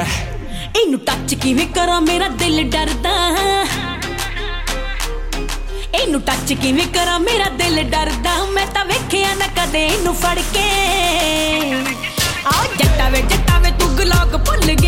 ਇਹਨੂੰ ਟੱਚ ਕਿਵੇਂ ਕਰਾਂ ਮੇਰਾ ਦਿਲ ਡਰਦਾ, ਇਹਨੂੰ ਟੱਚ ਕਿਵੇਂ ਕਰਾਂ ਮੇਰਾ ਦਿਲ ਡਰਦਾ। ਮੈਂ ਤਾਂ ਵੇਖਿਆ ਨਾ ਕਦੇ ਇਹਨੂੰ ਫੜ ਕੇ। ਆ ਜੱਟਾ ਵੇ ਤੂੰ ਗਲਾਕ ਭੁੱਲ ਗਿਆ।